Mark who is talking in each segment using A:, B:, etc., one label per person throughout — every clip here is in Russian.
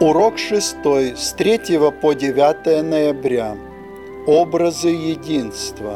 A: Урок 6 с 3 по 9 ноября. Образы единства.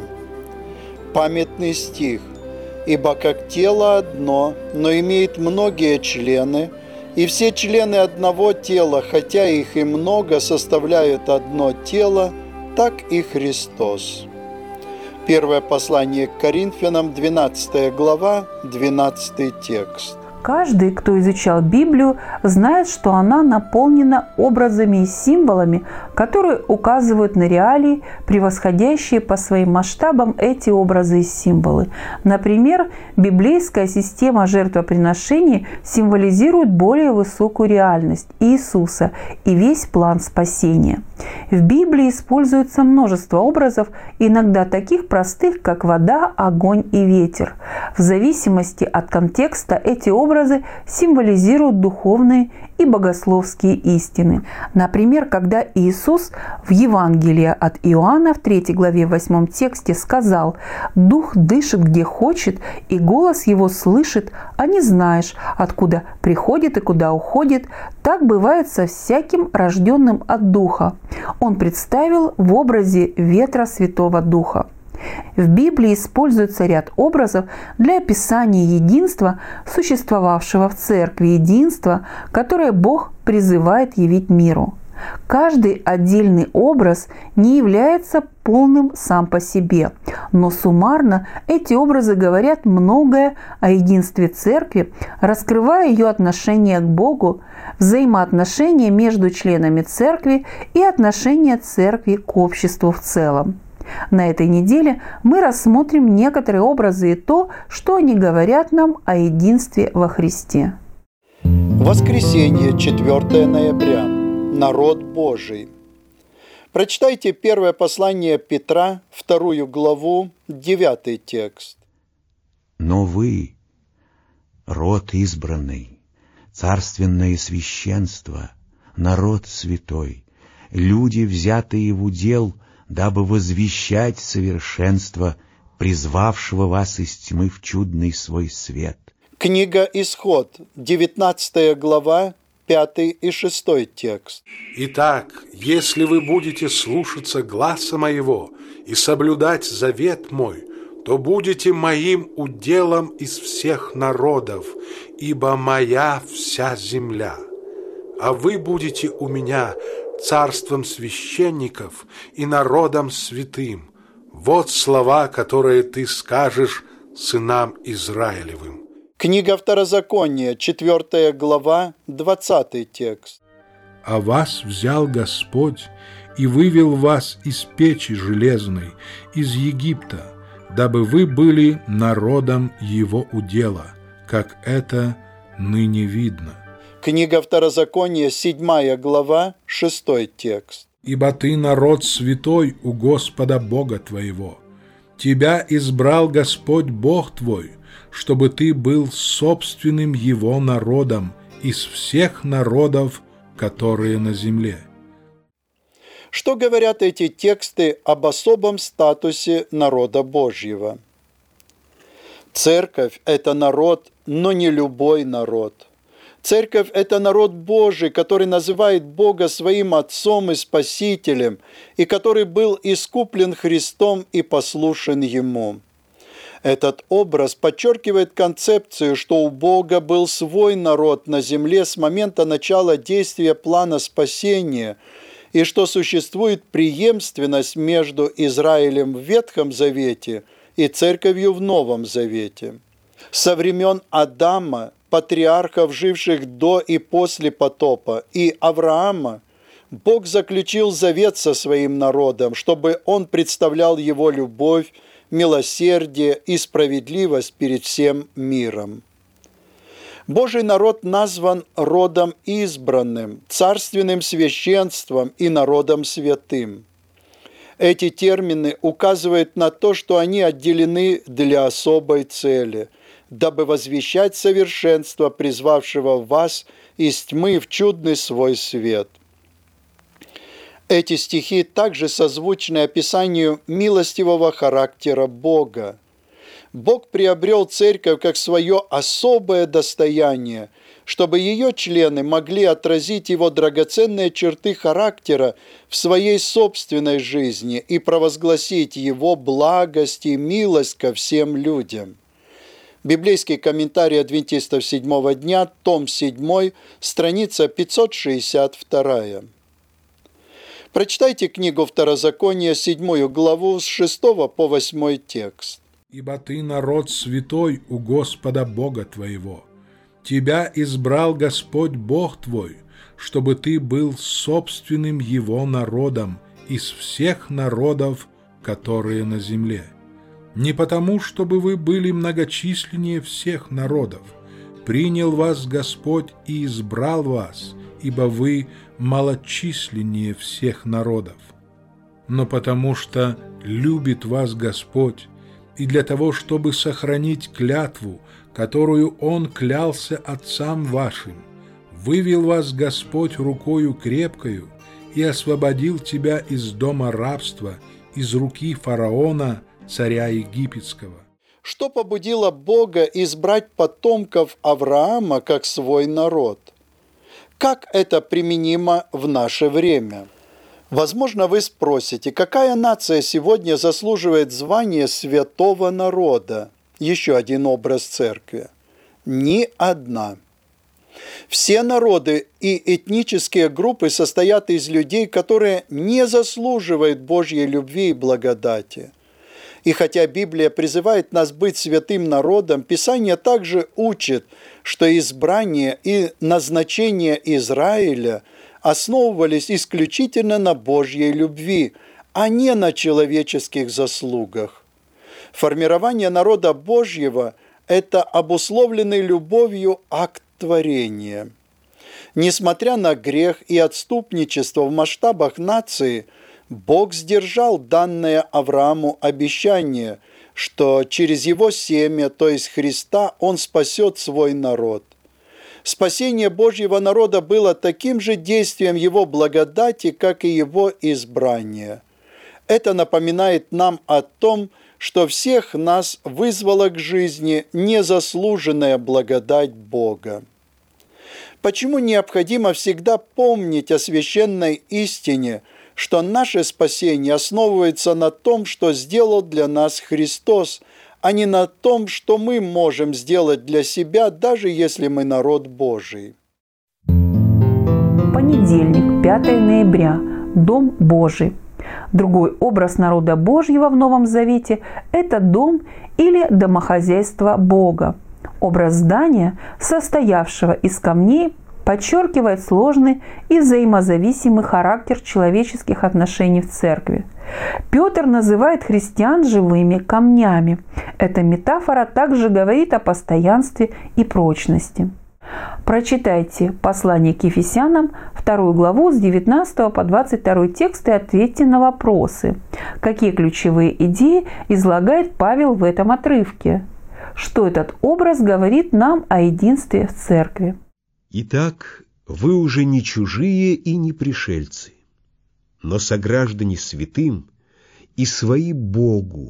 A: Памятный стих. «Ибо как тело одно, но имеет многие члены, и все члены одного тела, хотя их и много, составляют одно тело, так и Христос». Первое послание к Коринфянам, 12 глава, 12 текст.
B: Каждый, кто изучал Библию, знает, что она наполнена образами и символами, которые указывают на реалии, превосходящие по своим масштабам эти образы и символы. Например, библейская система жертвоприношений символизирует более высокую реальность Иисуса и весь план спасения. В Библии используется множество образов, иногда таких простых, как вода, огонь и ветер. В зависимости от контекста эти образы символизируют духовные и богословские истины. Например, когда Иисус в Евангелии от Иоанна в 3 главе 8 тексте сказал: «Дух дышит где хочет, и голос его слышит, а не знаешь, откуда приходит и куда уходит, так бывает со всяким рожденным от Духа». Он представил в образе ветра Святого Духа. В Библии используется ряд образов для описания единства, существовавшего в церкви, единства, которое Бог призывает явить миру. Каждый отдельный образ не является полным сам по себе, но суммарно эти образы говорят многое о единстве церкви, раскрывая ее отношение к Богу, взаимоотношения между членами церкви и отношения церкви к обществу в целом. На этой неделе мы рассмотрим некоторые образы и то, что они говорят нам о единстве во Христе.
A: Воскресенье, 4 ноября. Народ Божий. Прочитайте первое послание Петра, 2 главу, 9 текст.
C: «Но вы, род избранный, царственное священство, народ святой, люди, взятые в удел, дабы возвещать совершенство, призвавшего вас из тьмы в чудный свой свет».
A: Книга Исход, 19 глава, 5 и 6 текст.
D: «Итак, если вы будете слушаться гласа моего и соблюдать завет мой, то будете моим уделом из всех народов, ибо моя вся земля. А вы будете у меня царством священников и народом святым. Вот слова, которые ты скажешь сынам Израилевым».
A: Книга Второзакония, 4 глава, 20 текст.
E: «А вас взял Господь и вывел вас из печи железной, из Египта, дабы вы были народом Его удела, как это ныне видно».
A: Книга Второзакония, 7 глава, 6 текст.
E: «Ибо ты народ святой у Господа Бога твоего. Тебя избрал Господь Бог твой, чтобы ты был собственным Его народом из всех народов, которые на земле».
A: Что говорят эти тексты об особом статусе народа Божьего? Церковь – это народ, но не любой народ. Церковь – это народ Божий, который называет Бога своим Отцом и Спасителем, и который был искуплен Христом и послушен Ему. Этот образ подчеркивает концепцию, что у Бога был свой народ на земле с момента начала действия плана спасения, и что существует преемственность между Израилем в Ветхом Завете и Церковью в Новом Завете. Со времен Адама, патриархов, живших до и после потопа, и Авраама, Бог заключил завет со своим народом, чтобы он представлял его любовь, милосердие и справедливость перед всем миром. Божий народ назван родом избранным, царственным священством и народом святым. Эти термины указывают на то, что они отделены для особой цели, дабы возвещать совершенство, призвавшего вас из тьмы в чудный свой свет. Эти стихи также созвучны описанию милостивого характера Бога. Бог приобрел церковь как свое особое достояние, чтобы ее члены могли отразить его драгоценные черты характера в своей собственной жизни и провозгласить его благость и милость ко всем людям. Библейский комментарий адвентистов седьмого дня, том 7, страница 562. Прочитайте книгу Второзакония, 7 главу, с 6 по 8 текст.
E: «Ибо ты народ святой у Господа Бога твоего. Тебя избрал Господь Бог твой, чтобы ты был собственным Его народом из всех народов, которые на земле. Не потому, чтобы вы были многочисленнее всех народов. Принял вас Господь и избрал вас, ибо вы малочисленнее всех народов. Но потому что любит вас Господь, и для того, чтобы сохранить клятву, которую Он клялся отцам вашим, вывел вас Господь рукою крепкою и освободил тебя из дома рабства, из руки фараона, царя египетского».
A: Что побудило Бога избрать потомков Авраама как свой народ? Как это применимо в наше время? Возможно, вы спросите, какая нация сегодня заслуживает звания святого народа? Еще один образ церкви. Ни одна. Все народы и этнические группы состоят из людей, которые не заслуживают Божьей любви и благодати. И хотя Библия призывает нас быть святым народом, Писание также учит, что избрание и назначение Израиля основывались исключительно на Божьей любви, а не на человеческих заслугах. Формирование народа Божьего – это обусловленный любовью акт творения. Несмотря на грех и отступничество в масштабах нации, Бог сдержал данное Аврааму обещание, что через его семя, то есть Христа, Он спасет свой народ. Спасение Божьего народа было таким же действием Его благодати, как и Его избрание. Это напоминает нам о том, что всех нас вызвала к жизни незаслуженная благодать Бога. Почему необходимо всегда помнить о священной истине, что наше спасение основывается на том, что сделал для нас Христос, а не на том, что мы можем сделать для себя, даже если мы народ Божий?
B: Понедельник, 5 ноября. Дом Божий. Другой образ народа Божьего в Новом Завете – это дом или домохозяйство Бога. Образ здания, состоявшего из камней, подчеркивает сложный и взаимозависимый характер человеческих отношений в церкви. Петр называет христиан живыми камнями. Эта метафора также говорит о постоянстве и прочности. Прочитайте послание к Ефесянам, 2 главу с 19 по 22 текст и ответьте на вопросы. Какие ключевые идеи излагает Павел в этом отрывке? Что этот образ говорит нам о единстве в церкви?
C: Итак, вы уже не чужие и не пришельцы, но сограждане святым и свои Богу,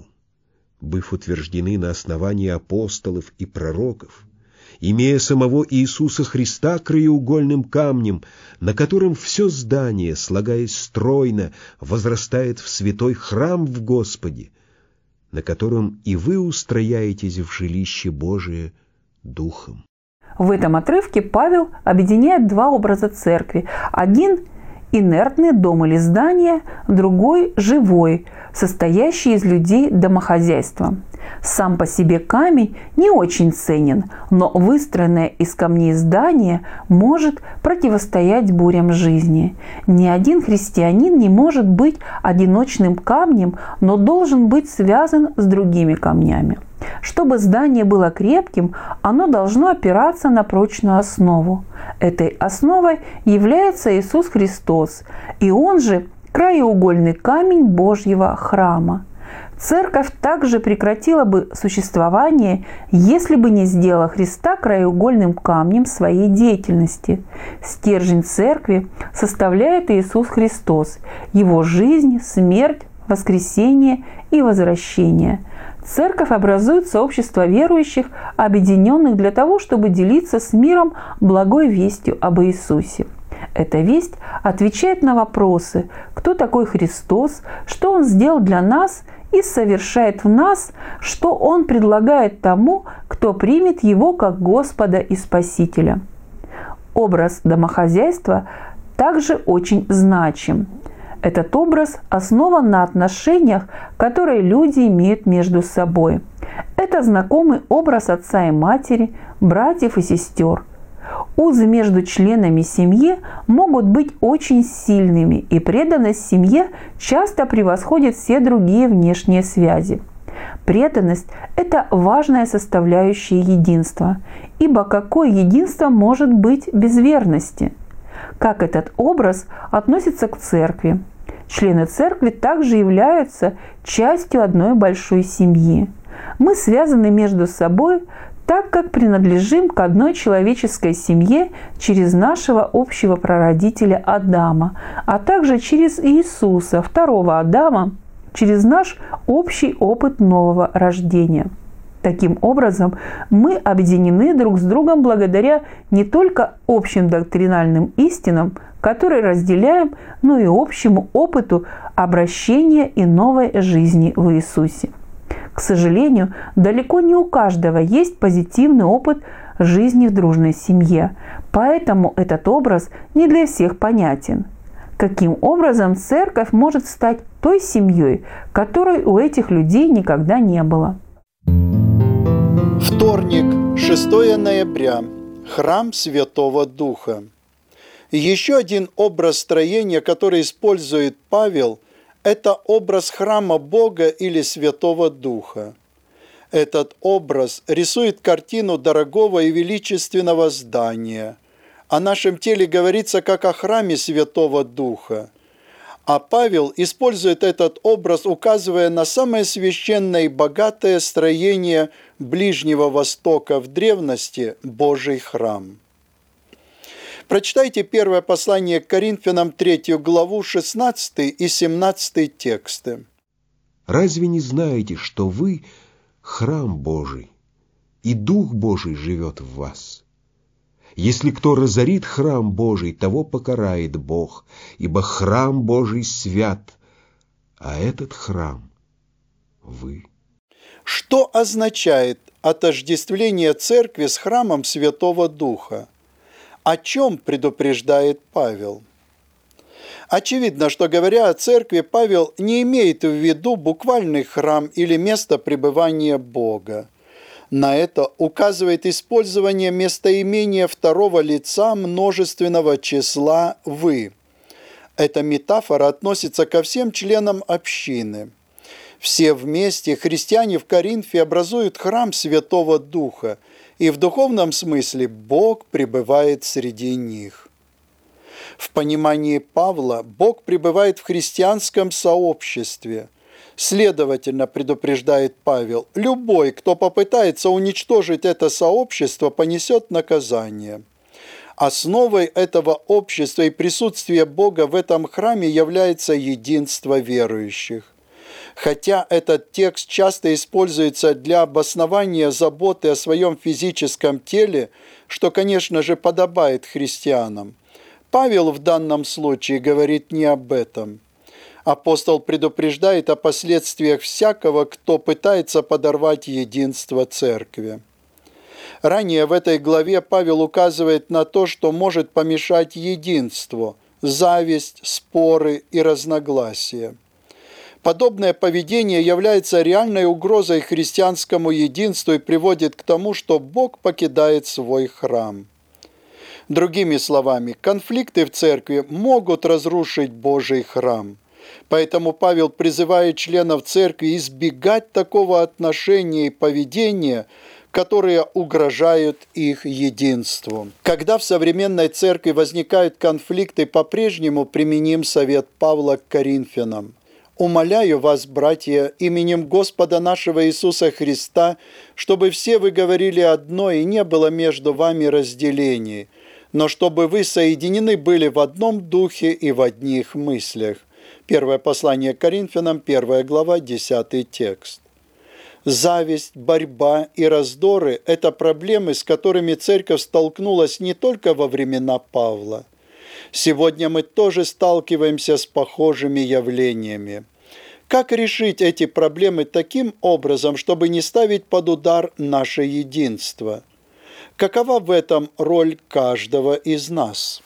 C: быв утверждены на основании апостолов и пророков, имея самого Иисуса Христа краеугольным камнем, на котором все здание, слагаясь стройно, возрастает в святой храм в Господе, на котором и вы устрояетесь в жилище Божие Духом.
B: В этом отрывке Павел объединяет два образа церкви. Один – инертный дом или здание, другой – живой, состоящий из людей домохозяйства. Сам по себе камень не очень ценен, но выстроенное из камней здание может противостоять бурям жизни. Ни один христианин не может быть одиночным камнем, но должен быть связан с другими камнями. Чтобы здание было крепким, оно должно опираться на прочную основу. Этой основой является Иисус Христос, и Он же краеугольный камень Божьего храма. Церковь также прекратила бы существование, если бы не сделала Христа краеугольным камнем своей деятельности. Стержень церкви составляет Иисус Христос, Его жизнь, смерть, воскресение и возвращение. Церковь образует сообщество верующих, объединенных для того, чтобы делиться с миром благой вестью об Иисусе. Эта весть отвечает на вопросы: кто такой Христос, что Он сделал для нас, и совершает в нас, что Он предлагает тому, кто примет Его как Господа и Спасителя. Образ домохозяйства также очень значим. Этот образ основан на отношениях, которые люди имеют между собой. Это знакомый образ отца и матери, братьев и сестер. Узы между членами семьи могут быть очень сильными, и преданность семье часто превосходит все другие внешние связи. Преданность – это важная составляющая единства, ибо какое единство может быть без верности? Как этот образ относится к церкви? Члены церкви также являются частью одной большой семьи. Мы связаны между собой, так как принадлежим к одной человеческой семье через нашего общего прародителя Адама, а также через Иисуса, второго Адама, через наш общий опыт нового рождения. Таким образом, мы объединены друг с другом благодаря не только общим доктринальным истинам, которые разделяем, но и общему опыту обращения и новой жизни в Иисусе. К сожалению, далеко не у каждого есть позитивный опыт жизни в дружной семье, поэтому этот образ не для всех понятен. Каким образом церковь может стать той семьей, которой у этих людей никогда не было?
A: Вторник, 6 ноября. Храм Святого Духа. Еще один образ строения, который использует Павел, это образ храма Бога или Святого Духа. Этот образ рисует картину дорогого и величественного здания. О нашем теле говорится как о храме Святого Духа. А Павел использует этот образ, указывая на самое священное и богатое строение Ближнего Востока в древности – Божий храм. Прочитайте первое послание к Коринфянам, 3 главу, 16 и 17 тексты.
C: «Разве не знаете, что вы – храм Божий, и Дух Божий живет в вас? Если кто разорит храм Божий, того покарает Бог, ибо храм Божий свят, а этот храм – вы».
A: Что означает отождествление церкви с храмом Святого Духа? О чем предупреждает Павел? Очевидно, что, говоря о церкви, Павел не имеет в виду буквальный храм или место пребывания Бога. На это указывает использование местоимения второго лица множественного числа «вы». Эта метафора относится ко всем членам общины. Все вместе христиане в Коринфе образуют храм Святого Духа, и в духовном смысле Бог пребывает среди них. В понимании Павла Бог пребывает в христианском сообществе. Следовательно, предупреждает Павел, любой, кто попытается уничтожить это сообщество, понесет наказание. Основой этого общества и присутствия Бога в этом храме является единство верующих. Хотя этот текст часто используется для обоснования заботы о своем физическом теле, что, конечно же, подобает христианам, Павел в данном случае говорит не об этом. Апостол предупреждает о последствиях всякого, кто пытается подорвать единство церкви. Ранее в этой главе Павел указывает на то, что может помешать единству – зависть, споры и разногласия. Подобное поведение является реальной угрозой христианскому единству и приводит к тому, что Бог покидает свой храм. Другими словами, конфликты в церкви могут разрушить Божий храм. Поэтому Павел призывает членов церкви избегать такого отношения и поведения, которые угрожают их единству. Когда в современной церкви возникают конфликты, по-прежнему применим совет Павла к Коринфянам. «Умоляю вас, братья, именем Господа нашего Иисуса Христа, чтобы все вы говорили одно и не было между вами разделений, но чтобы вы соединены были в одном духе и в одних мыслях. Первое послание к Коринфянам, 1 глава, 10 текст. Зависть, борьба и раздоры – это проблемы, с которыми церковь столкнулась не только во времена Павла. Сегодня мы тоже сталкиваемся с похожими явлениями. Как решить эти проблемы таким образом, чтобы не ставить под удар наше единство? Какова в этом роль каждого из нас?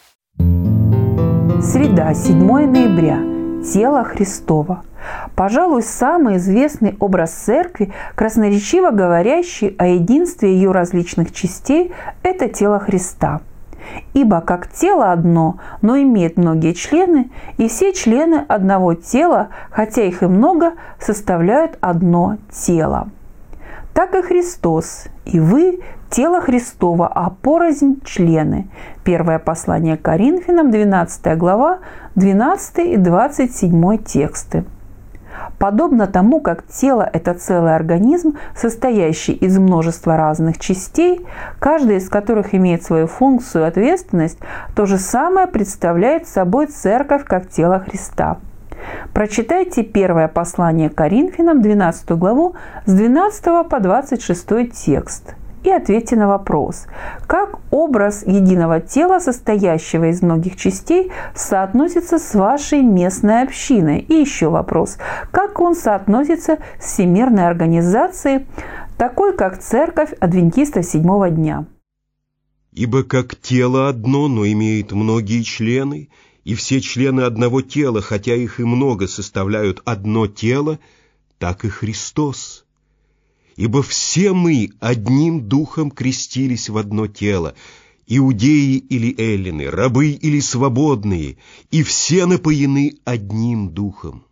B: Среда, 7 ноября. Тело Христово. Пожалуй, самый известный образ церкви, красноречиво говорящий о единстве ее различных частей, это тело Христа. Ибо как тело одно, но имеет многие члены, и все члены одного тела, хотя их и много, составляют одно тело. Так и Христос, и вы – тело Христово, а порознь члены. Первое послание к Коринфянам, 12 глава, 12 и 27 тексты. Подобно тому, как тело – это целый организм, состоящий из множества разных частей, каждая из которых имеет свою функцию и ответственность, то же самое представляет собой церковь как тело Христа. Прочитайте первое послание к Коринфянам, 12 главу, с 12 по 26 текст. И ответьте на вопрос, как образ единого тела, состоящего из многих частей, соотносится с вашей местной общиной? И еще вопрос, как он соотносится с всемирной организацией, такой как Церковь Адвентистов Седьмого дня?
C: Ибо как тело одно, но имеет многие члены, и все члены одного тела, хотя их и много, составляют одно тело, так и Христос. Ибо все мы одним духом крестились в одно тело, иудеи или эллины, рабы или свободные, и все напоены одним духом.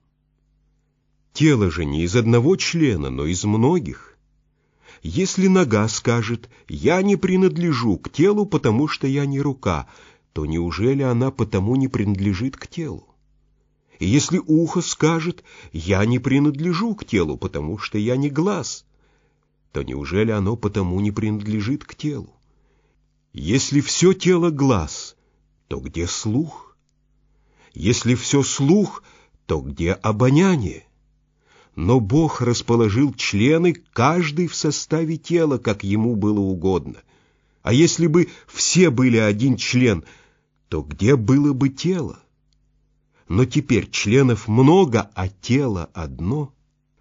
C: Тело же не из одного члена, но из многих. Если нога скажет «я не принадлежу к телу, потому что я не рука», то неужели она потому не принадлежит к телу? И если ухо скажет «я не принадлежу к телу, потому что я не глаз», то неужели оно потому не принадлежит к телу? Если все тело глаз, то где слух? Если все слух, то где обоняние? Но Бог расположил члены, каждый в составе тела, как ему было угодно. А если бы все были один член, то где было бы тело? Но теперь членов много, а тело одно.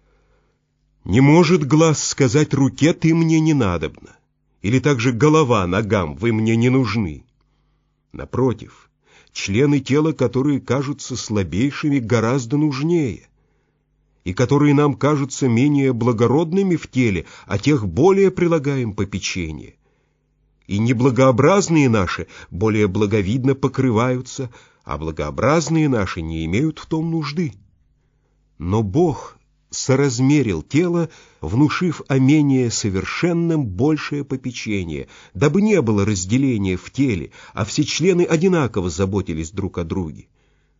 C: Не может глаз сказать руке «ты мне не надобна», или также голова ногам «вы мне не нужны». Напротив, члены тела, которые кажутся слабейшими, гораздо нужнее, и которые нам кажутся менее благородными в теле, а тех более прилагаем попечение. И неблагообразные наши более благовидно покрываются, а благообразные наши не имеют в том нужды. Но Бог соразмерил тело, внушив о менее совершенном большее попечение, дабы не было разделения в теле, а все члены одинаково заботились друг о друге.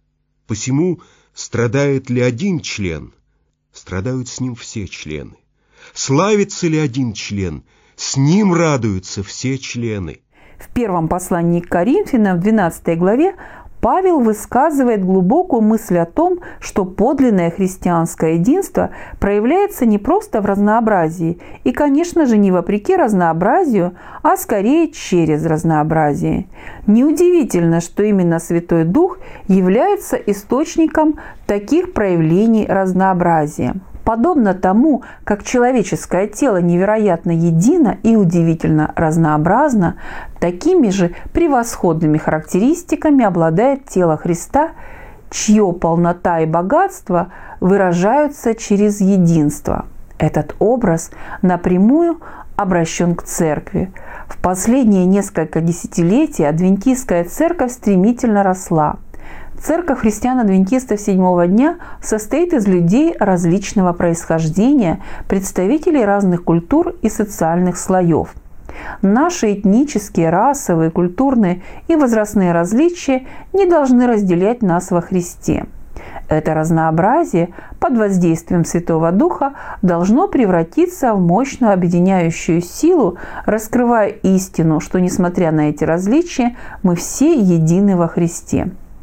C: Посему страдает ли один член, страдают с ним все члены. Славится ли один член, с ним радуются все члены.
B: В первом послании к Коринфянам, в 12 главе, Павел высказывает глубокую мысль о том, что подлинное христианское единство проявляется не просто в разнообразии, и, конечно же, не вопреки разнообразию, а скорее через разнообразие. Неудивительно, что именно Святой Дух является источником таких проявлений разнообразия. Подобно тому, как человеческое тело невероятно едино и удивительно разнообразно, такими же превосходными характеристиками обладает тело Христа, чье полнота и богатство выражаются через единство. Этот образ напрямую обращен к церкви. В последние несколько десятилетий адвентистская церковь стремительно росла. Церковь христиан-адвентистов Седьмого дня состоит из людей различного происхождения, представителей разных культур и социальных слоев. Наши этнические, расовые, культурные и возрастные различия не должны разделять нас во Христе. Это разнообразие под воздействием Святого Духа должно превратиться в мощную объединяющую силу, раскрывая истину, что, несмотря на эти различия, мы все едины во Христе.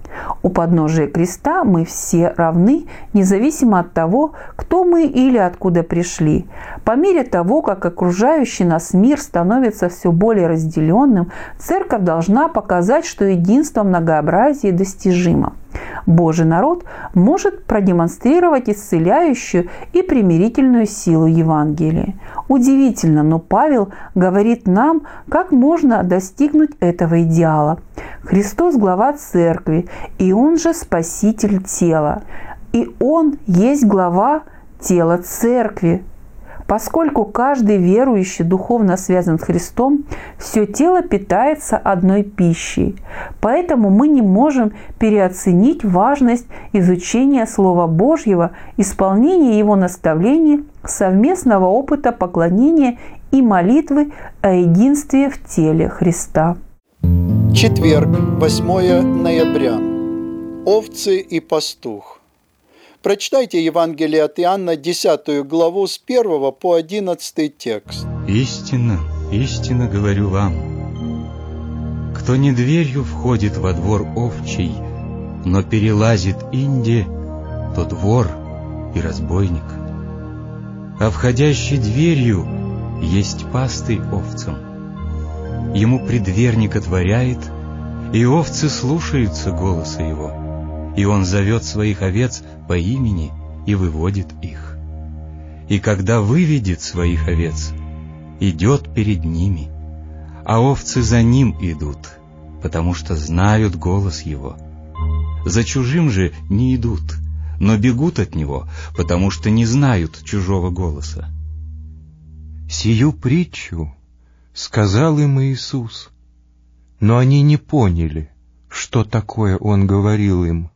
B: У подножия креста мы все равны, независимо от того, кто мы или откуда пришли. По мере того, как окружающий нас мир становится все более разделенным, Церковь должна показать, что единство в многообразии достижимо. Божий народ может продемонстрировать исцеляющую и примирительную силу Евангелия. Удивительно, но Павел говорит нам, как можно достигнуть этого идеала. Христос – глава Церкви, и Он же Спаситель тела. И Он есть глава тела Церкви. Поскольку каждый верующий духовно связан с Христом, все тело питается одной пищей. Поэтому мы не можем переоценить важность изучения Слова Божьего, исполнения Его наставлений, совместного опыта поклонения и молитвы о единстве в теле Христа.
A: Четверг, 8 ноября. Овцы и пастух. Прочитайте Евангелие от Иоанна, 10 главу, с 1 по 11 текст.
F: «Истинно, истинно говорю вам, кто не дверью входит во двор овчий, но перелазит инде, тот вор и разбойник. А входящий дверью есть пастырь овцам. Ему предверник отворяет, и овцы слушаются голоса его, и он зовет своих овец по имени и выводит их. И когда выведет своих овец, идет перед ними, а овцы за ним идут, потому что знают голос его. За чужим же не идут, но бегут от него, потому что не знают чужого голоса».
G: Сию притчу сказал им Иисус, но они не поняли, что такое Он говорил им.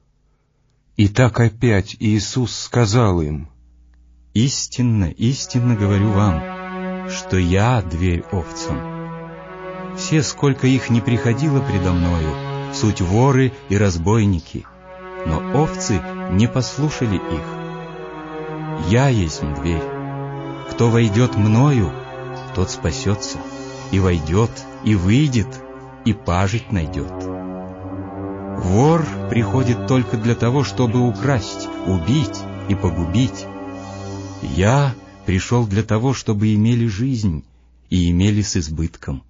G: И так опять Иисус сказал им:
F: «Истинно, истинно говорю вам, что я дверь овцам. Все, сколько их не приходило предо мною, суть воры и разбойники, но овцы не послушали их. Я есть дверь. Кто войдет мною, тот спасется, и войдет, и выйдет, и пажить найдет. Вор приходит только для того, чтобы украсть, убить и погубить. Я пришел для того, чтобы имели жизнь и имели с избытком.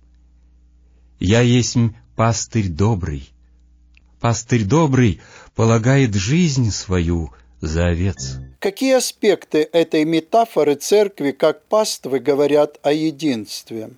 F: Я есть пастырь добрый. Пастырь добрый полагает жизнь свою за овец».
A: Какие аспекты этой метафоры церкви как паствы говорят о единстве?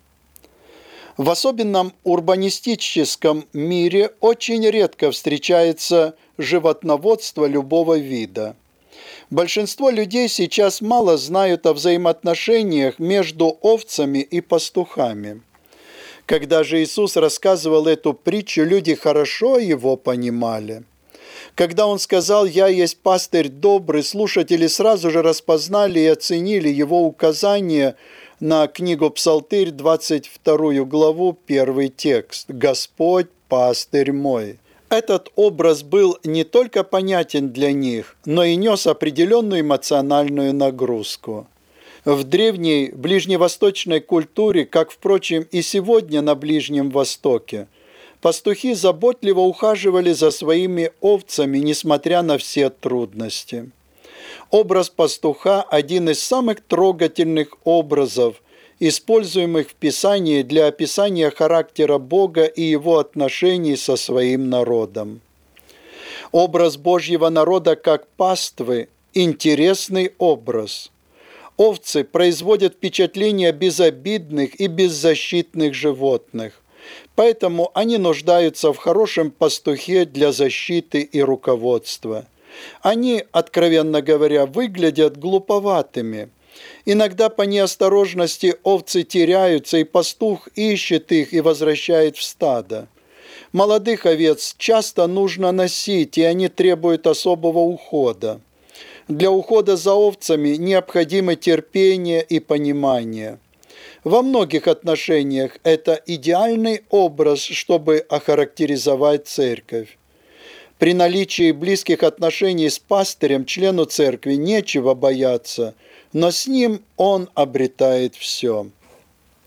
A: В особенном урбанистическом мире очень редко встречается животноводство любого вида. Большинство людей сейчас мало знают о взаимоотношениях между овцами и пастухами. Когда же Иисус рассказывал эту притчу, люди хорошо его понимали. Когда Он сказал «Я есть пастырь добрый», слушатели сразу же распознали и оценили его указание на книгу Псалтырь, 22 главу, 1 текст «Господь, пастырь мой». Этот образ был не только понятен для них, но и нес определенную эмоциональную нагрузку. В древней ближневосточной культуре, как, впрочем, и сегодня на Ближнем Востоке, пастухи заботливо ухаживали за своими овцами, несмотря на все трудности. Образ пастуха – один из самых трогательных образов, используемых в Писании для описания характера Бога и Его отношений со своим народом. Образ Божьего народа как паствы – интересный образ. Овцы производят впечатление безобидных и беззащитных животных, поэтому они нуждаются в хорошем пастухе для защиты и руководства. Они, откровенно говоря, выглядят глуповатыми. Иногда по неосторожности овцы теряются, и пастух ищет их и возвращает в стадо. Молодых овец часто нужно носить, и они требуют особого ухода. Для ухода за овцами необходимо терпение и понимание. Во многих отношениях это идеальный образ, чтобы охарактеризовать церковь. При наличии близких отношений с пастырем члену церкви нечего бояться, но с ним он обретает все.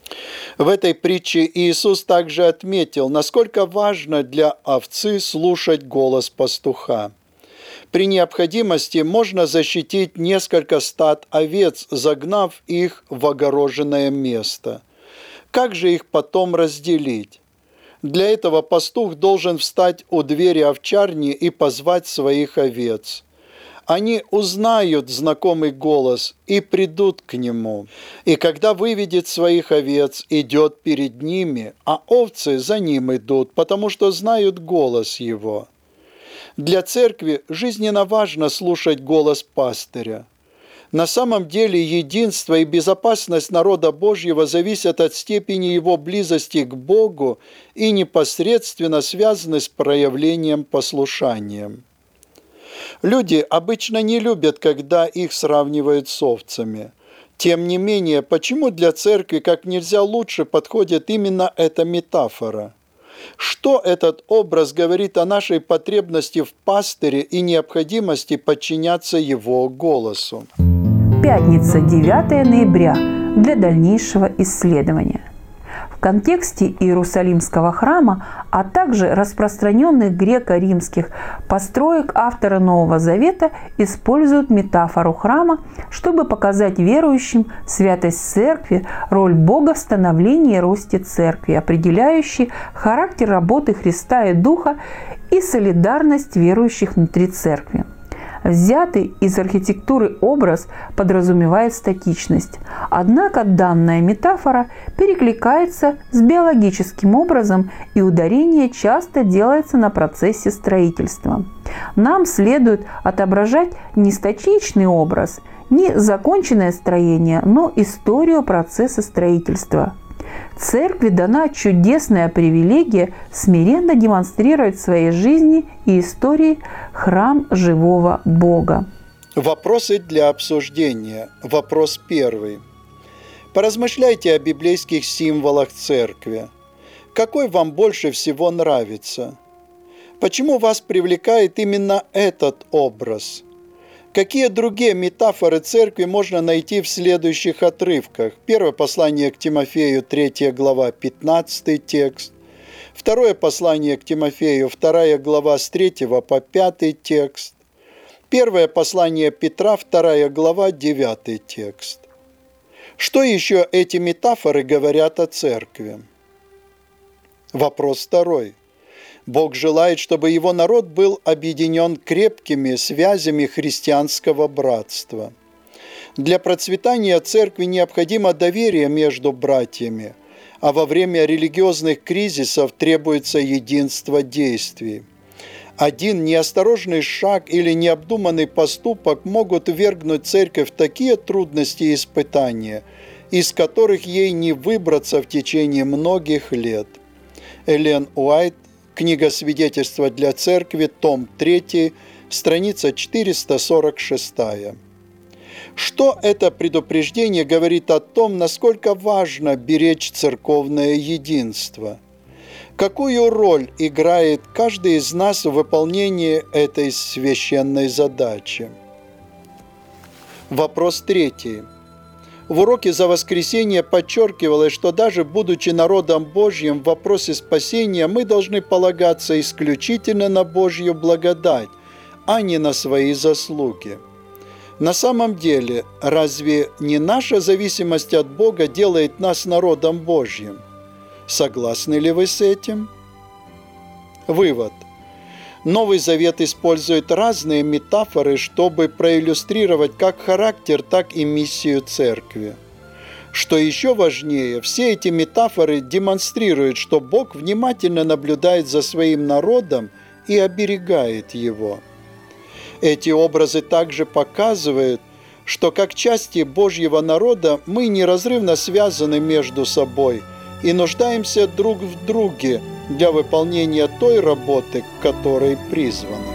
A: В этой притче Иисус также отметил, насколько важно для овцы слушать голос пастуха. При необходимости можно защитить несколько стад овец, загнав их в огороженное место. Как же их потом разделить? Для этого пастух должен встать у двери овчарни и позвать своих овец. Они узнают знакомый голос и придут к нему. И когда выведет своих овец, идет перед ними, а овцы за ним идут, потому что знают голос его. Для церкви жизненно важно слушать голос пастыря. На самом деле единство и безопасность народа Божьего зависят от степени его близости к Богу и непосредственно связаны с проявлением послушания. Люди обычно не любят, когда их сравнивают с овцами. Тем не менее, почему для церкви как нельзя лучше подходит именно эта метафора? Что этот образ говорит о нашей потребности в пастыре и необходимости подчиняться его голосу?
B: Пятница, 9 ноября, для дальнейшего исследования. В контексте Иерусалимского храма, а также распространенных греко-римских построек авторы Нового Завета используют метафору храма, чтобы показать верующим святость церкви, роль Бога в становлении и росте церкви, определяющий характер работы Христа и Духа и солидарность верующих внутри церкви. Взятый из архитектуры образ подразумевает статичность, однако данная метафора перекликается с биологическим образом, и ударение часто делается на процессе строительства. Нам следует отображать не статичный образ, не законченное строение, но историю процесса строительства. Церкви дана чудесная привилегия смиренно демонстрировать в своей жизни и истории храм живого Бога.
A: Вопросы для обсуждения. Вопрос первый. Поразмышляйте о библейских символах церкви. Какой вам больше всего нравится? Почему вас привлекает именно этот образ? Какие другие метафоры церкви можно найти в следующих отрывках? Первое послание к Тимофею, 3 глава, 15 текст. Второе послание к Тимофею, 2 глава, с 3 по 5 текст. Первое послание Петра, 2 глава, 9 текст. Что еще эти метафоры говорят о церкви? Вопрос второй. Бог желает, чтобы его народ был объединен крепкими связями христианского братства. Для процветания церкви необходимо доверие между братьями, а во время религиозных кризисов требуется единство действий. Один неосторожный шаг или необдуманный поступок могут ввергнуть церковь в такие трудности и испытания, из которых ей не выбраться в течение многих лет. Эллен Уайт, книга «Свидетельства для церкви», том 3, страница 446. Что это предупреждение говорит о том, насколько важно беречь церковное единство? Какую роль играет каждый из нас в выполнении этой священной задачи? Вопрос третий. В уроке за воскресенье подчеркивалось, что даже будучи народом Божьим в вопросе спасения, мы должны полагаться исключительно на Божью благодать, а не на свои заслуги. На самом деле, разве не наша зависимость от Бога делает нас народом Божьим? Согласны ли вы с этим? Вывод. Новый Завет использует разные метафоры, чтобы проиллюстрировать как характер, так и миссию церкви. Что еще важнее, все эти метафоры демонстрируют, что Бог внимательно наблюдает за своим народом и оберегает его. Эти образы также показывают, что как части Божьего народа мы неразрывно связаны между собой и нуждаемся друг в друге для выполнения той работы, к которой призваны.